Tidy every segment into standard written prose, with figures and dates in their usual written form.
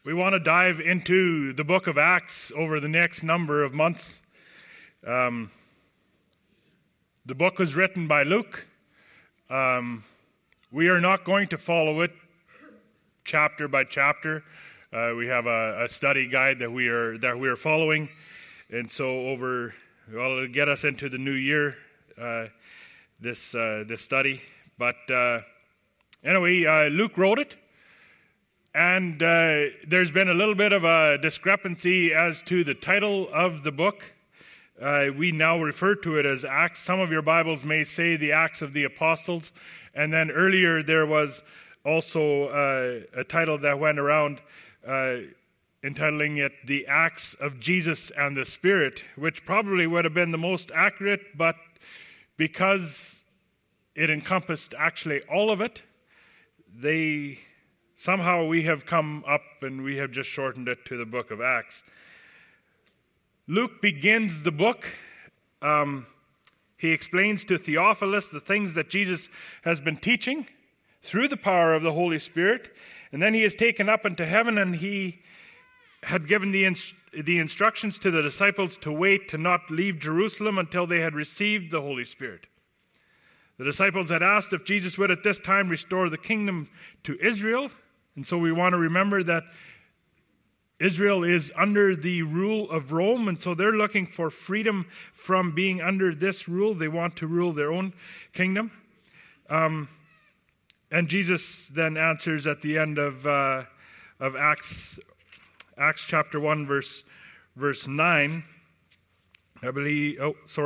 We want to dive into the book of Acts over the next number of months. The book was written by Luke. We are not going to follow it chapter by chapter. We have a study guide that we are following, and so it'll get us into the new year. This study, but anyway, Luke wrote it. And there's been a little bit of a discrepancy as to the title of the book. We now refer to it as Acts. Some of your Bibles may say the Acts of the Apostles. And then earlier there was also a title that went around entitling it The Acts of Jesus and the Spirit, which probably would have been the most accurate, but because it encompassed actually all of it, somehow we have come up and we have just shortened it to the book of Acts. Luke begins the book. He explains to Theophilus the things that Jesus has been teaching through the power of the Holy Spirit. And then he is taken up into heaven, and he had given the instructions to the disciples to wait, to not leave Jerusalem until they had received the Holy Spirit. The disciples had asked if Jesus would at this time restore the kingdom to Israel. And so we want to remember that Israel is under the rule of Rome, and so they're looking for freedom from being under this rule. They want to rule their own kingdom. And Jesus then answers at the end of Acts chapter 1, verse 9. I believe,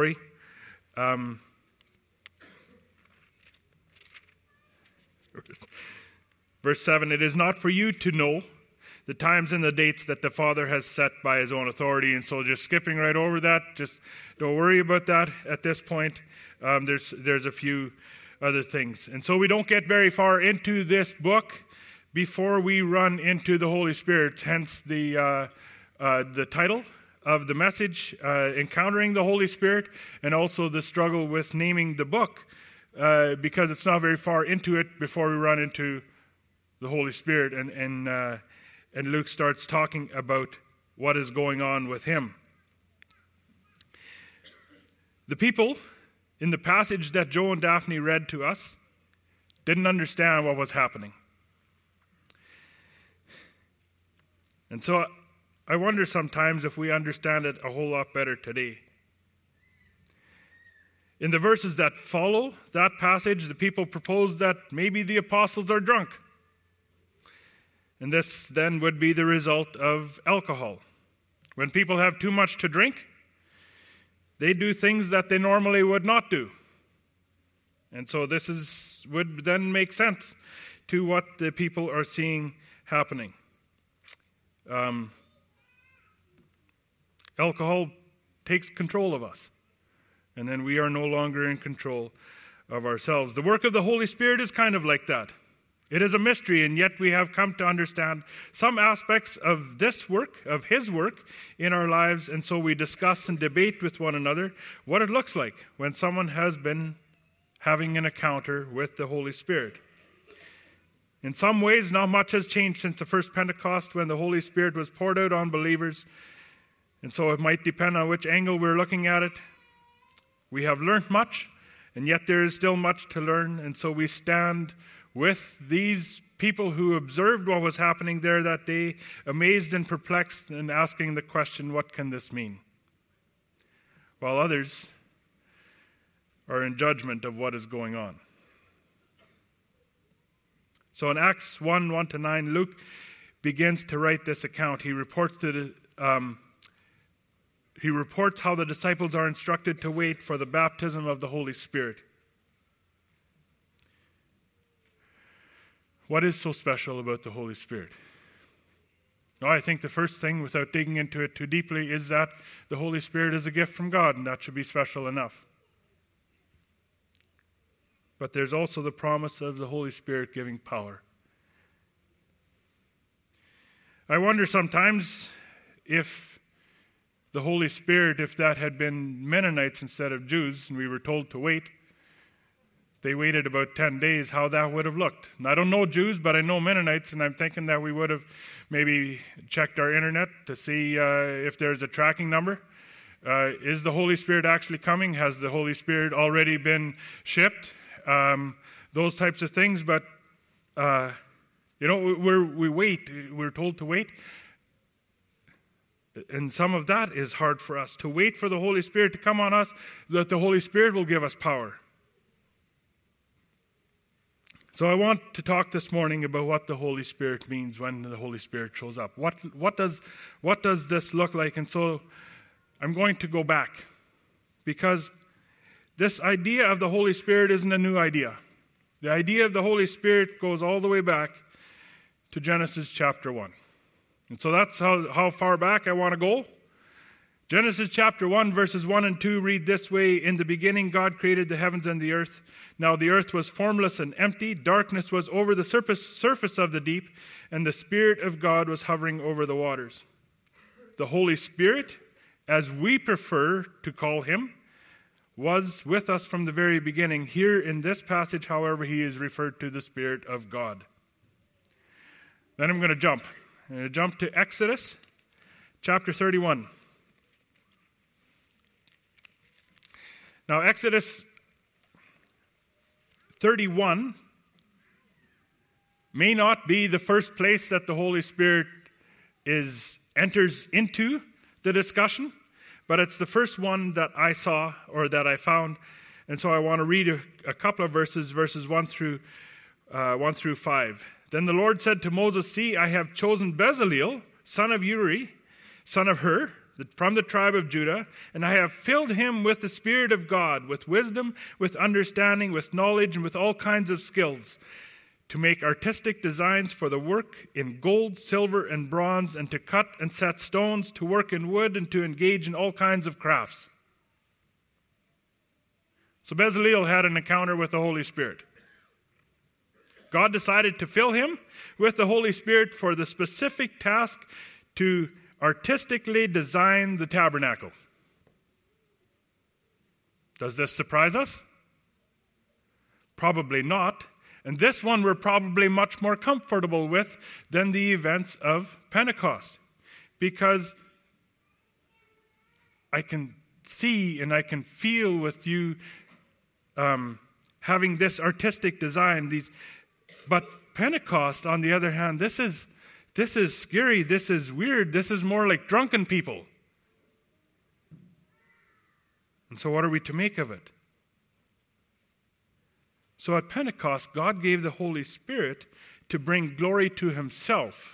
Verse 7, it is not for you to know the times and the dates that the Father has set by his own authority. And so just skipping right over that, just don't worry about that at this point. There's a few other things. And so we don't get very far into this book before we run into the Holy Spirit, hence the title of the message, Encountering the Holy Spirit, and also the struggle with naming the book, because it's not very far into it before we run into the Holy Spirit, and Luke starts talking about what is going on with him. The people in the passage that Joe and Daphne read to us didn't understand what was happening. And so I wonder sometimes if we understand it a whole lot better today. In the verses that follow that passage, the people propose that maybe the apostles are drunk. And this then would be the result of alcohol. When people have too much to drink, they do things that they normally would not do. And so this would then make sense to what the people are seeing happening. Alcohol takes control of us, and then we are no longer in control of ourselves. The work of the Holy Spirit is kind of like that. It is a mystery, and yet we have come to understand some aspects of this work, of his work in our lives, and so we discuss and debate with one another what it looks like when someone has been having an encounter with the Holy Spirit. In some ways, not much has changed since the first Pentecost when the Holy Spirit was poured out on believers, and so it might depend on which angle we're looking at it. We have learned much, and yet there is still much to learn, and so we stand with these people who observed what was happening there that day, amazed and perplexed, and asking the question, what can this mean? While others are in judgment of what is going on. So in Acts 1:1-9, Luke begins to write this account. He reports how the disciples are instructed to wait for the baptism of the Holy Spirit. What is so special about the Holy Spirit? Well, I think the first thing, without digging into it too deeply, is that the Holy Spirit is a gift from God, and that should be special enough. But there's also the promise of the Holy Spirit giving power. I wonder sometimes if the Holy Spirit, if that had been Mennonites instead of Jews, and we were told to wait, they waited about 10 days, how that would have looked. And I don't know Jews, but I know Mennonites, and I'm thinking that we would have maybe checked our internet to see if there's a tracking number. Is the Holy Spirit actually coming? Has the Holy Spirit already been shipped? Those types of things. But, we wait. We're told to wait. And some of that is hard for us, to wait for the Holy Spirit to come on us, that the Holy Spirit will give us power. So I want to talk this morning about what the Holy Spirit means when the Holy Spirit shows up. What does this look like? And so I'm going to go back, because this idea of the Holy Spirit isn't a new idea. The idea of the Holy Spirit goes all the way back to Genesis chapter 1. And so that's how far back I want to go. Genesis chapter 1, verses 1 and 2 read this way: "In the beginning God created the heavens and the earth. Now the earth was formless and empty. Darkness was over the surface of the deep, and the Spirit of God was hovering over the waters." The Holy Spirit, as we prefer to call him, was with us from the very beginning. Here in this passage, however, he is referred to the Spirit of God. Then I'm going to jump. I'm going to jump to Exodus chapter 31. Now, Exodus 31 may not be the first place that the Holy Spirit enters into the discussion, but it's the first one that I saw or that I found. And so I want to read a couple of verses 1 through 5. "Then the Lord said to Moses, 'See, I have chosen Bezaleel, son of Uri, son of Hur, from the tribe of Judah, and I have filled him with the Spirit of God, with wisdom, with understanding, with knowledge, and with all kinds of skills, to make artistic designs for the work in gold, silver, and bronze, and to cut and set stones, to work in wood, and to engage in all kinds of crafts.'" So Bezaleel had an encounter with the Holy Spirit. God decided to fill him with the Holy Spirit for the specific task to artistically design the tabernacle. Does this surprise us? Probably not. And this one we're probably much more comfortable with than the events of Pentecost, because I can see and I can feel with you having this artistic design. But Pentecost, on the other hand, this is scary, this is weird, this is more like drunken people. And so what are we to make of it? So at Pentecost, God gave the Holy Spirit to bring glory to himself.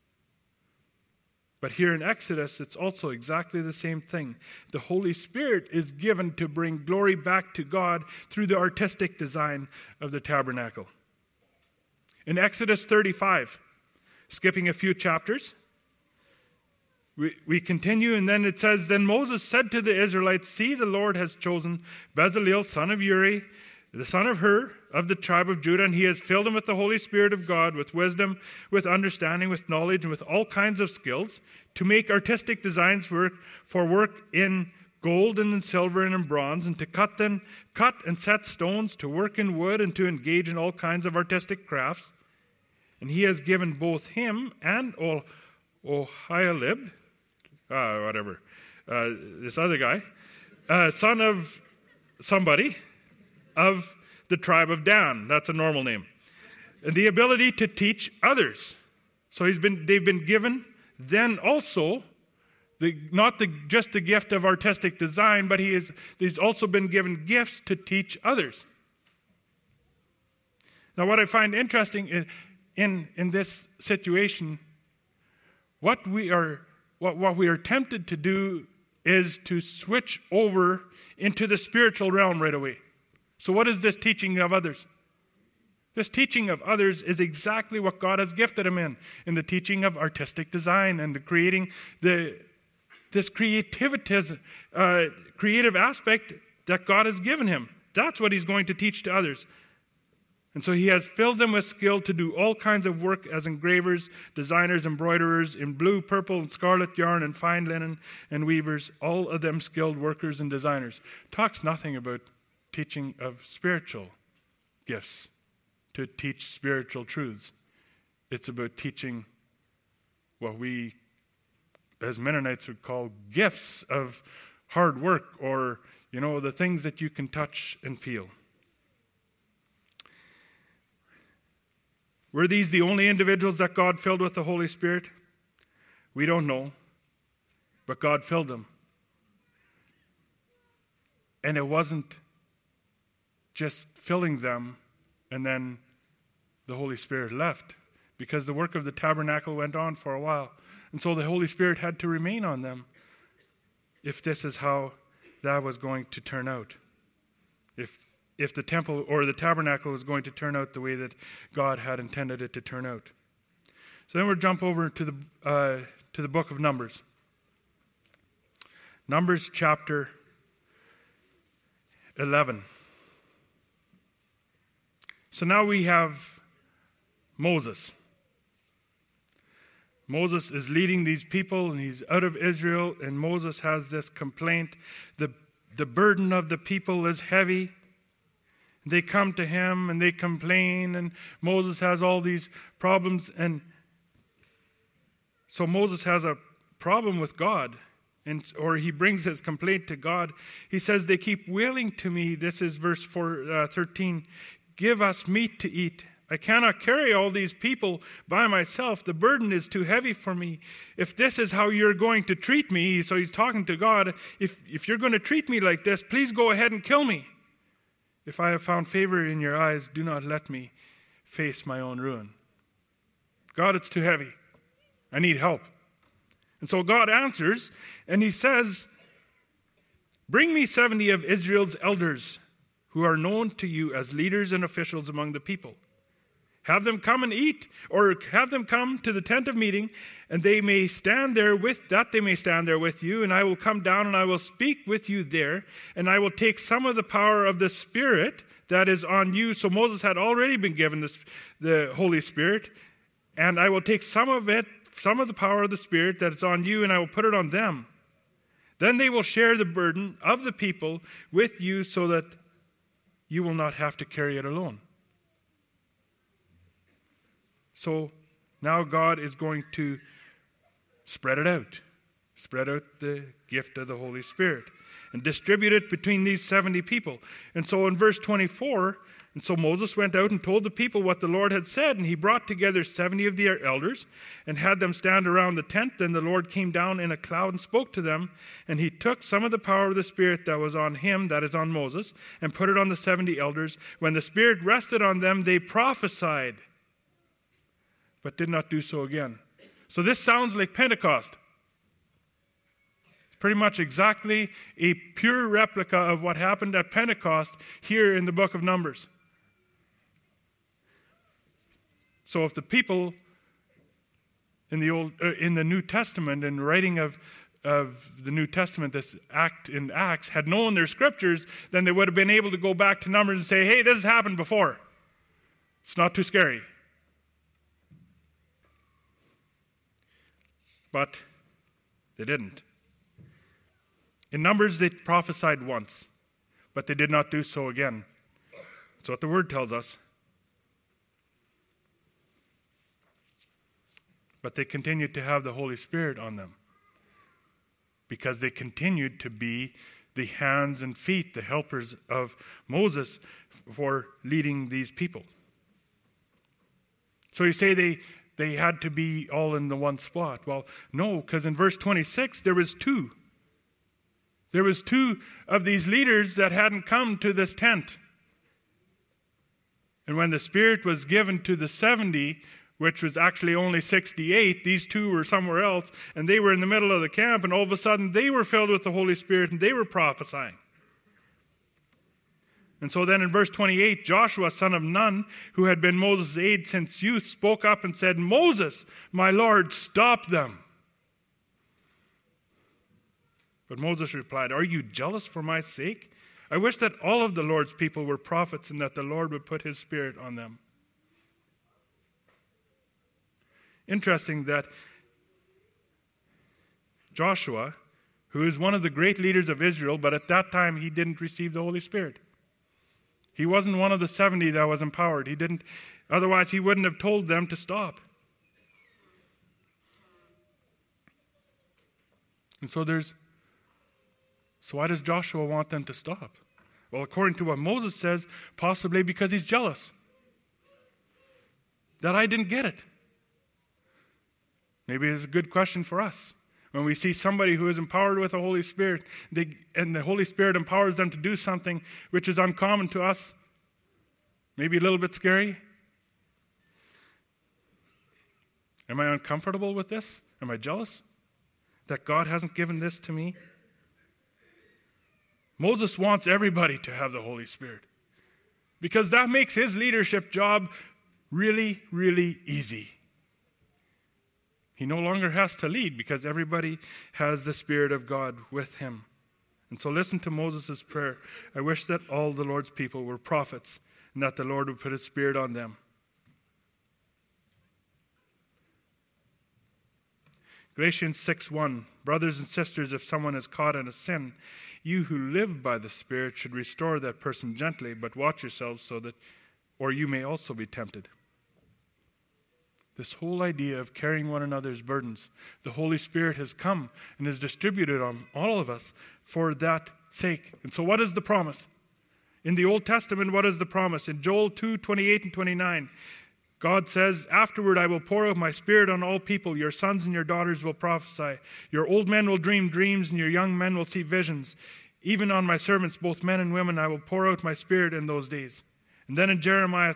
But here in Exodus, it's also exactly the same thing. The Holy Spirit is given to bring glory back to God through the artistic design of the tabernacle. In Exodus 35, skipping a few chapters, we continue, and then it says, "Then Moses said to the Israelites, 'See, the Lord has chosen Bezaleel, son of Uri, the son of Hur, of the tribe of Judah, and he has filled him with the Holy Spirit of God, with wisdom, with understanding, with knowledge, and with all kinds of skills, to make artistic designs for work in gold and in silver and in bronze, and to cut and set stones, to work in wood, and to engage in all kinds of artistic crafts. And he has given both him and Oholiab, this other guy, son of somebody, of the tribe of Dan,'" that's a normal name, "and the ability to teach others." So they've been given then also just the gift of artistic design, but he's also been given gifts to teach others. Now, what I find interesting in this situation, what we are tempted to do is to switch over into the spiritual realm right away. So what is this teaching of others? This teaching of others is exactly what God has gifted him in the teaching of artistic design and the creating this creative aspect that God has given him. That's what he's going to teach to others. And so he has filled them with skill to do all kinds of work as engravers, designers, embroiderers, in blue, purple, and scarlet yarn, and fine linen, and weavers, all of them skilled workers and designers. Talks nothing about teaching of spiritual gifts to teach spiritual truths. It's about teaching what we, as Mennonites, would call gifts of hard work, or, the things that you can touch and feel. Were these the only individuals that God filled with the Holy Spirit? We don't know, but God filled them. And it wasn't just filling them and then the Holy Spirit left, because the work of the tabernacle went on for a while. And so the Holy Spirit had to remain on them if this is how that was going to turn out. If the temple or the tabernacle was going to turn out the way that God had intended it to turn out. So then we'll jump over to the book of Numbers. Numbers chapter 11. So now we have Moses. Moses is leading these people, and he's out of Israel, and Moses has this complaint. The burden of the people is heavy. They come to him and they complain, and Moses has all these problems. And so Moses has a problem with God, or he brings his complaint to God. He says, they keep wailing to me. This is verse 13. Give us meat to eat. I cannot carry all these people by myself. The burden is too heavy for me. If this is how you're going to treat me, so he's talking to God, if you're going to treat me like this, please go ahead and kill me. If I have found favor in your eyes, do not let me face my own ruin. God, it's too heavy. I need help. And so God answers, and he says, bring me 70 of Israel's elders who are known to you as leaders and officials among the people. Have them come and eat, or have them come to the tent of meeting, and they may stand there with you, and I will come down and I will speak with you there, and I will take some of the power of the Spirit that is on you. So Moses had already been given the Holy Spirit, and I will take some of the power of the Spirit that is on you, and I will put it on them. Then they will share the burden of the people with you, so that you will not have to carry it alone. So now God is going to spread out the gift of the Holy Spirit and distribute it between these 70 people. And so in verse 24, and so Moses went out and told the people what the Lord had said, and he brought together 70 of their elders and had them stand around the tent. Then the Lord came down in a cloud and spoke to them, and he took some of the power of the Spirit that was on him, that is on Moses, and put it on the 70 elders. When the Spirit rested on them, they prophesied, but did not do so again. So this sounds like Pentecost. It's pretty much exactly a pure replica of what happened at Pentecost here in the book of Numbers. So if the people in the New Testament, in writing of the New Testament, this act in Acts, had known their scriptures, then they would have been able to go back to Numbers and say, hey, this has happened before. It's not too scary. But they didn't. In Numbers, they prophesied once, but they did not do so again. That's what the Word tells us. But they continued to have the Holy Spirit on them, because they continued to be the hands and feet, the helpers of Moses for leading these people. So you say they had to be all in the one spot. Well, no, because in verse 26, there was two. There was two of these leaders that hadn't come to this tent. And when the Spirit was given to the 70, which was actually only 68, these two were somewhere else, and they were in the middle of the camp, and all of a sudden they were filled with the Holy Spirit, and they were prophesying. And so then in verse 28, Joshua, son of Nun, who had been Moses' aide since youth, spoke up and said, Moses, my Lord, stop them. But Moses replied, are you jealous for my sake? I wish that all of the Lord's people were prophets, and that the Lord would put his Spirit on them. Interesting that Joshua, who is one of the great leaders of Israel, but at that time he didn't receive the Holy Spirit. He wasn't one of the 70 that was empowered. He didn't, otherwise he wouldn't have told them to stop. And so why does Joshua want them to stop? Well, according to what Moses says, possibly because he's jealous that I didn't get it. Maybe it's a good question for us. When we see somebody who is empowered with the Holy Spirit, and the Holy Spirit empowers them to do something which is uncommon to us, maybe a little bit scary. Am I uncomfortable with this? Am I jealous that God hasn't given this to me? Moses wants everybody to have the Holy Spirit because that makes his leadership job really, really easy. He no longer has to lead because everybody has the Spirit of God with him. And so listen to Moses' prayer. I wish that all the Lord's people were prophets and that the Lord would put his Spirit on them. Galatians 6:1, brothers and sisters, if someone is caught in a sin, you who live by the Spirit should restore that person gently, but watch yourselves so that, or you may also be tempted. This whole idea of carrying one another's burdens, the Holy Spirit has come and is distributed on all of us for that sake. And so what is the promise? In the Old Testament, what is the promise? In Joel 2:28 and 29, God says, afterward I will pour out my Spirit on all people. Your sons and your daughters will prophesy. Your old men will dream dreams, and your young men will see visions. Even on my servants, both men and women, I will pour out my Spirit in those days. And then in Jeremiah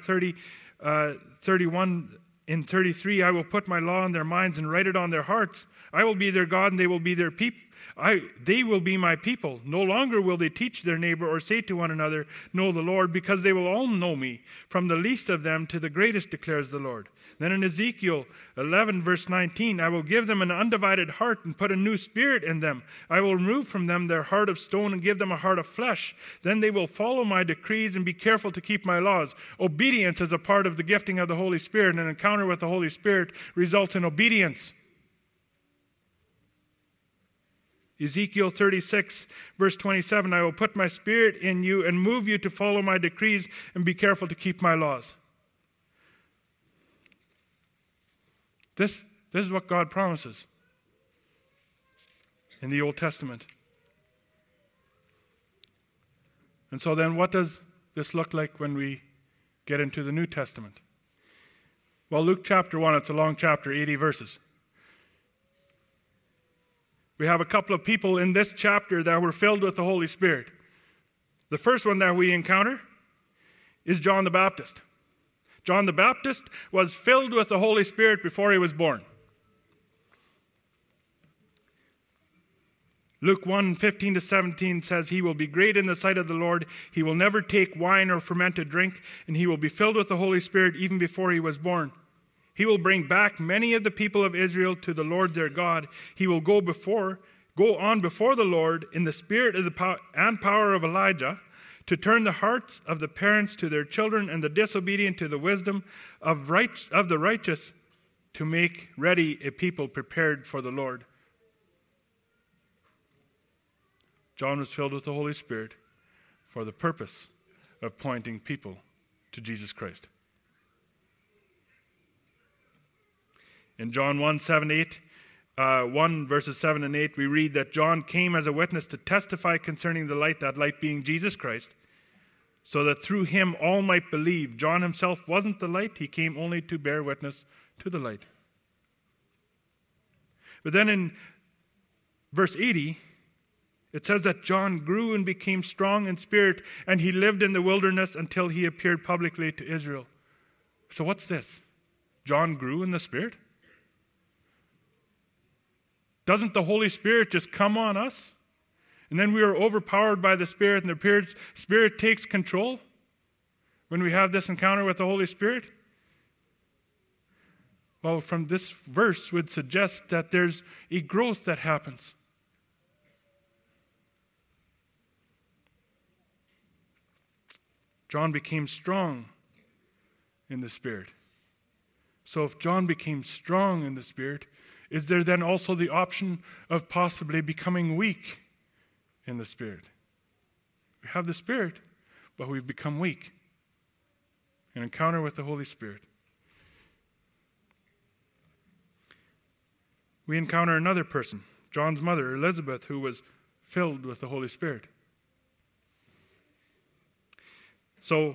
31 and 33, I will put my law in their minds and write it on their hearts. I will be their God, and they will be their people. They will be my people. No longer will they teach their neighbor or say to one another, know the Lord, because they will all know me, from the least of them to the greatest, declares the Lord. Then in Ezekiel 11, verse 19, I will give them an undivided heart and put a new spirit in them. I will remove from them their heart of stone and give them a heart of flesh. Then they will follow my decrees and be careful to keep my laws. Obedience is a part of the gifting of the Holy Spirit, and an encounter with the Holy Spirit results in obedience. Ezekiel 36, verse 27, I will put my Spirit in you and move you to follow my decrees and be careful to keep my laws. This is what God promises in the Old Testament. And so then what does this look like when we get into the New Testament? Well, Luke chapter 1, it's a long chapter, 80 verses. We have a couple of people in this chapter that were filled with the Holy Spirit. The first one that we encounter is John the Baptist. John the Baptist was filled with the Holy Spirit before he was born. Luke 1:15-17 says, he will be great in the sight of the Lord. He will never take wine or fermented drink, and he will be filled with the Holy Spirit even before he was born. He will bring back many of the people of Israel to the Lord their God. He will go on before the Lord in the spirit of and power of Elijah, to turn the hearts of the parents to their children and the disobedient to the wisdom of the righteous, to make ready a people prepared for the Lord. John was filled with the Holy Spirit for the purpose of pointing people to Jesus Christ. In John 1 verses 7 and 8, we read that John came as a witness to testify concerning the light, that light being Jesus Christ, so that through him all might believe. John himself wasn't the light. He came only to bear witness to the light. But then in verse 80, it says that John grew and became strong in spirit, and he lived in the wilderness until he appeared publicly to Israel. So what's this? John grew in the Spirit? Doesn't the Holy Spirit just come on us? And then we are overpowered by the Spirit, and the Spirit takes control when we have this encounter with the Holy Spirit? Well, from this verse would suggest that there's a growth that happens. John became strong in the Spirit. So if John became strong in the Spirit, is there then also the option of possibly becoming weak in the Spirit? We have the Spirit, but we've become weak. An encounter with the Holy Spirit. We encounter another person, John's mother, Elizabeth, who was filled with the Holy Spirit. So,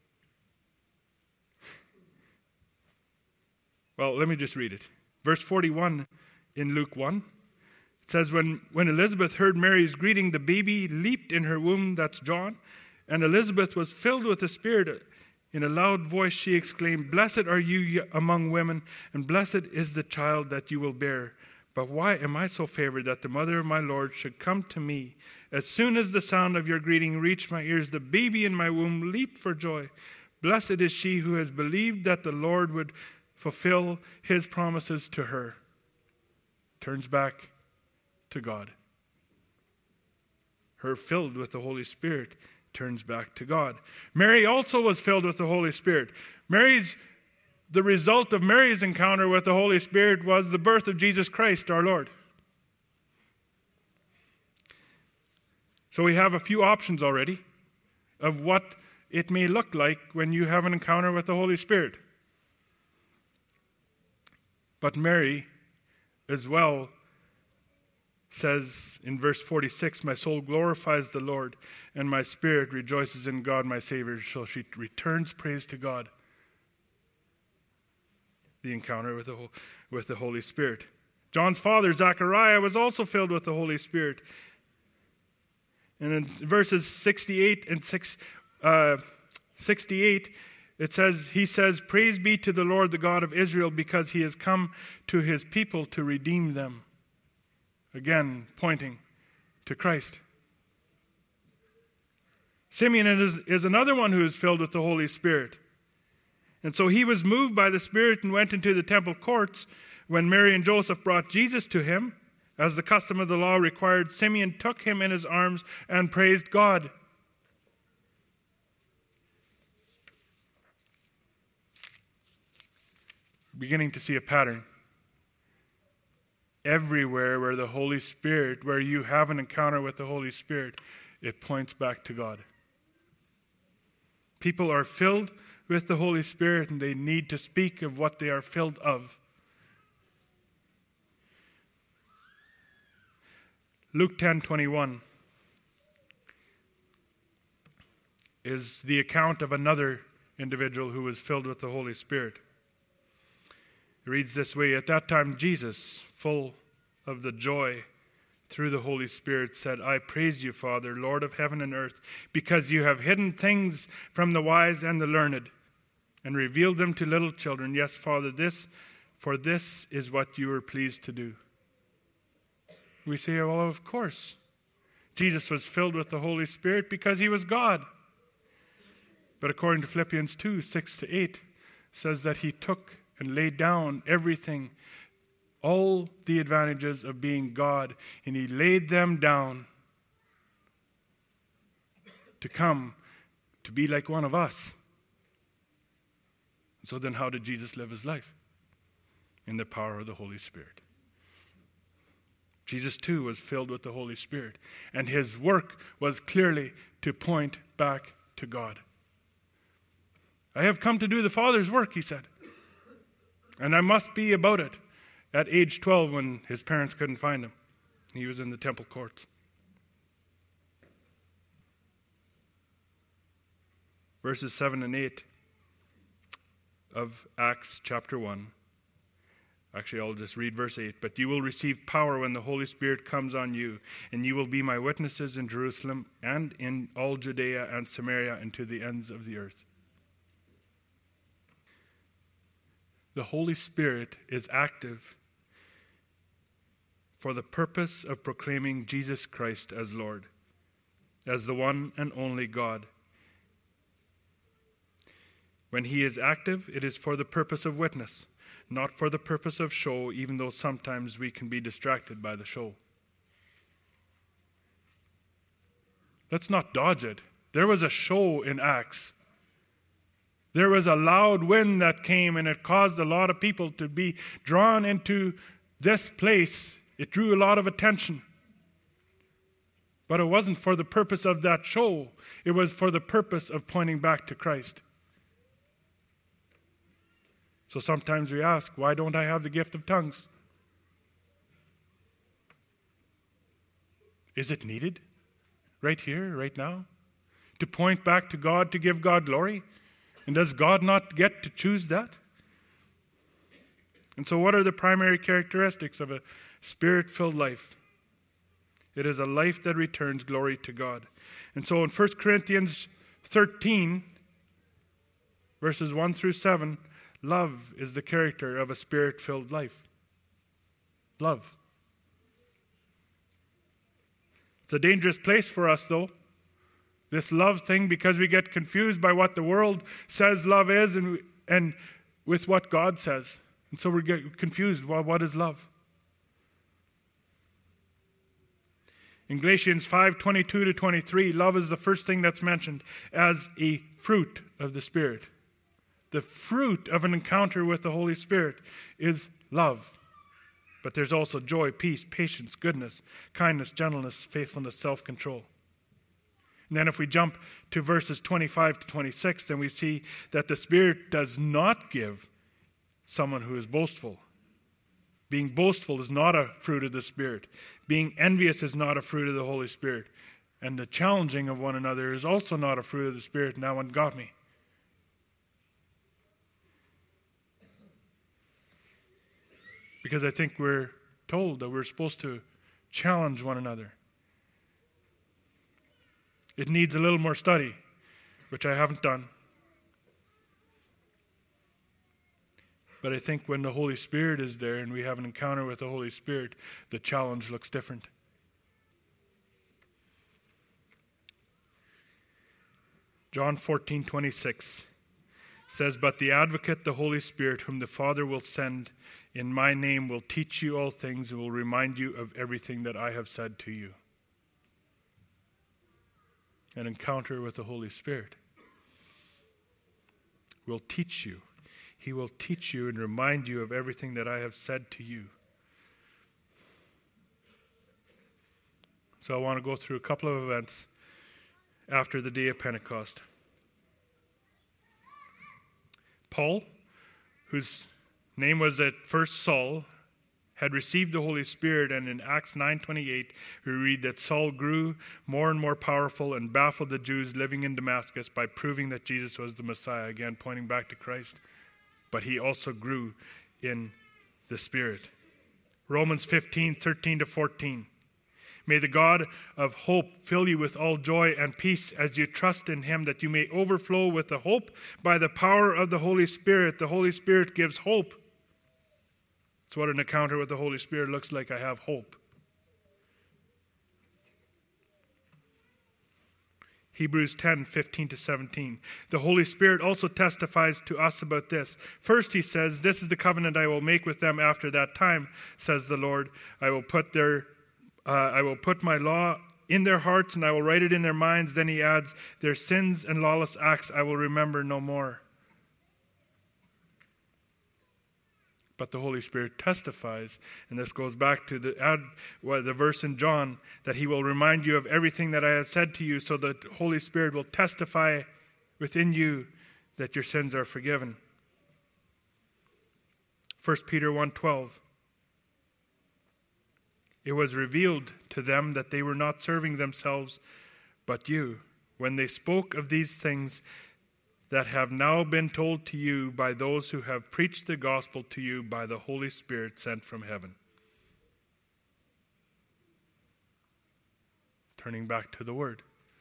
well, let me just read it. Verse 41 in Luke 1. It says, when Elizabeth heard Mary's greeting, the baby leaped in her womb, that's John, and Elizabeth was filled with the Spirit. In a loud voice she exclaimed, "Blessed are you among women, and blessed is the child that you will bear. But why am I so favored that the mother of my Lord should come to me? As soon as the sound of your greeting reached my ears, the baby in my womb leaped for joy. Blessed is she who has believed that the Lord would fulfill his promises to her." Turns back to God. Her filled with the Holy Spirit turns back to God. Mary also was filled with the Holy Spirit. The result of Mary's encounter with the Holy Spirit was the birth of Jesus Christ, our Lord. So we have a few options already of what it may look like when you have an encounter with the Holy Spirit. But Mary, as well, says in verse 46, "My soul glorifies the Lord, and my spirit rejoices in God my Savior." So she returns praise to God. The encounter with the Holy Spirit. John's father, Zechariah, was also filled with the Holy Spirit. And in verses 68 and 68, he says, "Praise be to the Lord, the God of Israel, because he has come to his people to redeem them." Again, pointing to Christ. Simeon is another one who is filled with the Holy Spirit. And so he was moved by the Spirit and went into the temple courts. When Mary and Joseph brought Jesus to him, as the custom of the law required, Simeon took him in his arms and praised God. Beginning to see a pattern. Everywhere where the Holy Spirit, where you have an encounter with the Holy Spirit, it points back to God. People are filled with the Holy Spirit, and they need to speak of what they are filled of. Luke 10:21 is the account of another individual who was filled with the Holy Spirit. It reads this way: "At that time Jesus, full of the joy through the Holy Spirit, said, 'I praise you, Father, Lord of heaven and earth, because you have hidden things from the wise and the learned, and revealed them to little children. Yes, Father, for this is what you were pleased to do.'" We say, well, of course. Jesus was filled with the Holy Spirit because he was God. But according to Philippians 2:6-8, says that he took and laid down everything, all the advantages of being God, and he laid them down to come to be like one of us. So then how did Jesus live his life? In the power of the Holy Spirit. Jesus too was filled with the Holy Spirit, and his work was clearly to point back to God. "I have come to do the Father's work," he said, "and I must be about it." At age 12, when his parents couldn't find him, he was in the temple courts. Verses 7 and 8 of Acts chapter 1. Actually, I'll just read verse 8. "But you will receive power when the Holy Spirit comes on you, and you will be my witnesses in Jerusalem and in all Judea and Samaria and to the ends of the earth." The Holy Spirit is active for the purpose of proclaiming Jesus Christ as Lord, as the one and only God. When he is active, it is for the purpose of witness, not for the purpose of show, even though sometimes we can be distracted by the show. Let's not dodge it. There was a show in Acts. There was a loud wind that came, and it caused a lot of people to be drawn into this place. It drew a lot of attention. But it wasn't for the purpose of that show. It was for the purpose of pointing back to Christ. So sometimes we ask, why don't I have the gift of tongues? Is it needed? Right here, right now? To point back to God, to give God glory? And does God not get to choose that? And so what are the primary characteristics of a Spirit-filled life? It is a life that returns glory to God. And so in 1 Corinthians 13, verses 1 through 7, love is the character of a Spirit-filled life. Love. It's a dangerous place for us, though. This love thing, because we get confused by what the world says love is and with what God says. And so we get confused. Well, what is love? In Galatians 5:22-23, love is the first thing that's mentioned as a fruit of the Spirit. The fruit of an encounter with the Holy Spirit is love. But there's also joy, peace, patience, goodness, kindness, gentleness, faithfulness, self-control. And then if we jump to verses 25-26, then we see that the Spirit does not give someone who is boastful. Being boastful is not a fruit of the Spirit. Being envious is not a fruit of the Holy Spirit. And the challenging of one another is also not a fruit of the Spirit. And that one got me. Because I think we're told that we're supposed to challenge one another. It needs a little more study, which I haven't done. But I think when the Holy Spirit is there and we have an encounter with the Holy Spirit, the challenge looks different. John 14:26 says, "But the Advocate, the Holy Spirit, whom the Father will send in my name, will teach you all things and will remind you of everything that I have said to you." An encounter with the Holy Spirit will teach you. He will teach you and remind you of everything that I have said to you. So I want to go through a couple of events after the day of Pentecost. Paul, whose name was at first Saul, had received the Holy Spirit, and in Acts 9:28 we read that Saul grew more and more powerful and baffled the Jews living in Damascus by proving that Jesus was the Messiah, again pointing back to Christ. But he also grew in the Spirit. Romans 15:13-14. May the God of hope fill you with all joy and peace as you trust in him, that you may overflow with the hope by the power of the Holy Spirit. The Holy Spirit gives hope. It's what an encounter with the Holy Spirit looks like. I have hope. Hebrews 10:15-17. The Holy Spirit also testifies to us about this. First, he says, "This is the covenant I will make with them after that time, says the Lord. I will put my law in their hearts and I will write it in their minds." Then he adds, "Their sins and lawless acts I will remember no more." But the Holy Spirit testifies, and this goes back to the verse in John, that he will remind you of everything that I have said to you, so the Holy Spirit will testify within you that your sins are forgiven. 1 Peter 1:12. It was revealed to them that they were not serving themselves, but you, when they spoke of these things that have now been told to you by those who have preached the gospel to you by the Holy Spirit sent from heaven. Turning back to the Word.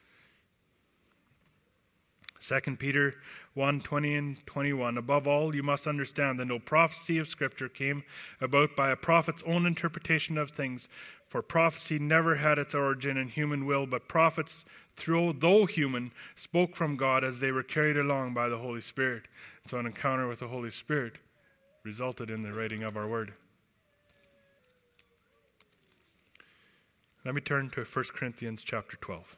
2 Peter 1:20-21. Above all, you must understand that no prophecy of Scripture came about by a prophet's own interpretation of things. For prophecy never had its origin in human will, but prophets, though human, spoke from God as they were carried along by the Holy Spirit. So an encounter with the Holy Spirit resulted in the writing of our word. Let me turn to 1 Corinthians chapter 12.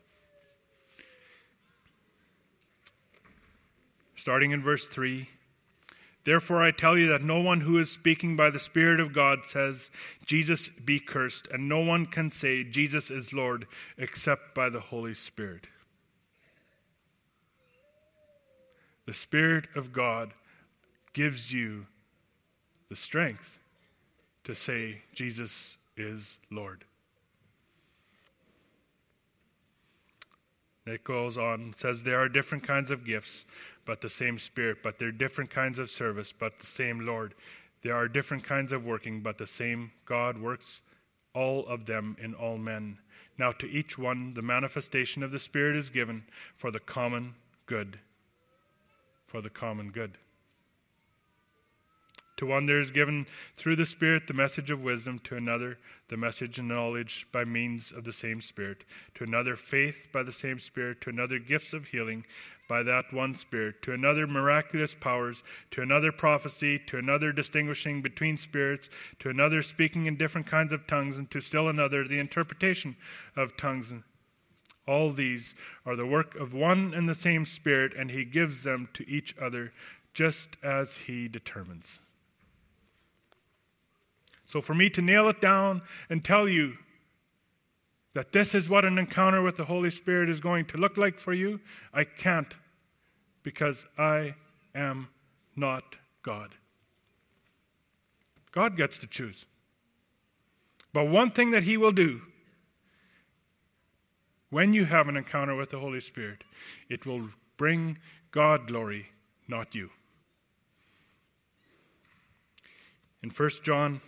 Starting in verse 3, Therefore I tell you that no one who is speaking by the Spirit of God says, Jesus be cursed, and no one can say, Jesus is Lord, except by the Holy Spirit. The Spirit of God gives you the strength to say, Jesus is Lord. It goes on, says there are different kinds of gifts, but the same Spirit. But there are different kinds of service, but the same Lord. There are different kinds of working, but the same God works all of them in all men. Now to each one the manifestation of the Spirit is given for the common good. For the common good. To one there is given through the Spirit the message of wisdom, to another the message of knowledge by means of the same Spirit, to another faith by the same Spirit, to another gifts of healing by that one Spirit, to another miraculous powers, to another prophecy, to another distinguishing between spirits, to another speaking in different kinds of tongues, and to still another the interpretation of tongues. All these are the work of one and the same Spirit, and he gives them to each other just as he determines. So for me to nail it down and tell you that this is what an encounter with the Holy Spirit is going to look like for you, I can't, because I am not God. God gets to choose. But one thing that he will do when you have an encounter with the Holy Spirit, it will bring God glory, not you. In 1 John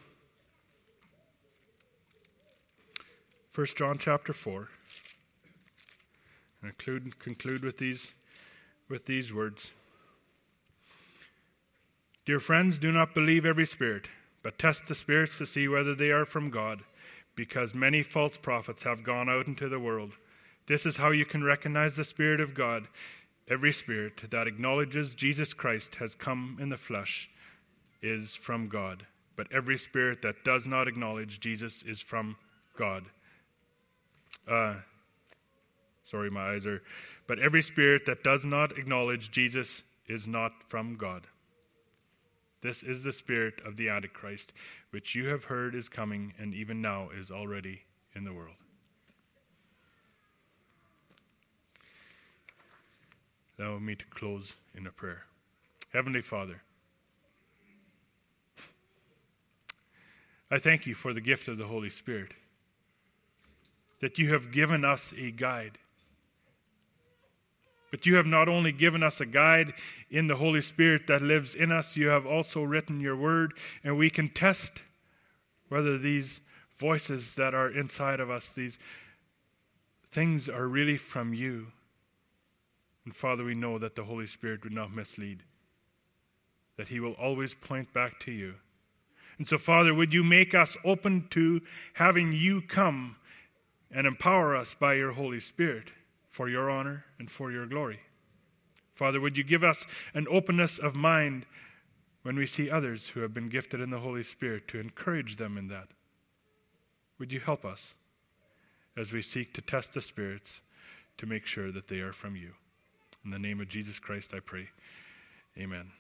chapter 4, and conclude with these words. Dear friends, do not believe every spirit, but test the spirits to see whether they are from God, because many false prophets have gone out into the world. This is how you can recognize the Spirit of God. Every spirit that acknowledges Jesus Christ has come in the flesh is from God, but every spirit that does not acknowledge Jesus is from God. But every spirit that does not acknowledge Jesus is not from God. This is the spirit of the Antichrist, which you have heard is coming, and even now is already in the world. Allow me to close in a prayer. Heavenly Father, I thank you for the gift of the Holy Spirit, that you have given us a guide. But you have not only given us a guide in the Holy Spirit that lives in us, you have also written your word, and we can test whether these voices that are inside of us, these things are really from you. And Father, we know that the Holy Spirit would not mislead, that he will always point back to you. And so, Father, would you make us open to having you come and empower us by your Holy Spirit for your honor and for your glory. Father, would you give us an openness of mind when we see others who have been gifted in the Holy Spirit to encourage them in that. Would you help us as we seek to test the spirits to make sure that they are from you. In the name of Jesus Christ I pray. Amen.